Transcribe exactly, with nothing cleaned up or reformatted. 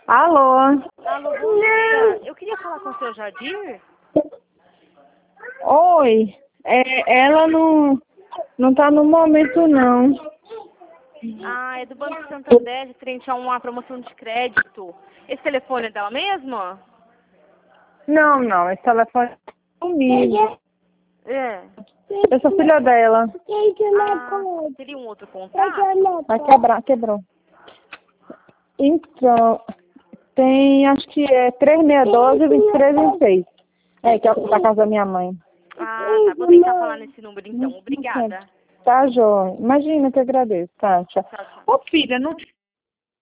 Alô? Alô, bom dia. Eu queria falar com o seu Jadir. Oi. É, ela não, não tá no momento, não. Ah, é do Banco Santander, frente a uma promoção de crédito. Esse telefone é dela mesma? Não, não. Esse telefone é comigo. É. Eu sou filha dela. Ah, teria um outro contato? Vai quebrar, quebrou. Então, tem, acho que é três seis um dois, vinte e três vinte e seis. É, que é da casa da minha mãe. Ah, tá. Vou tentar falar nesse número então. Obrigada. Tá, João. Imagina que eu agradeço. Tá, tchau. Tchau, tchau. Ô, filha, não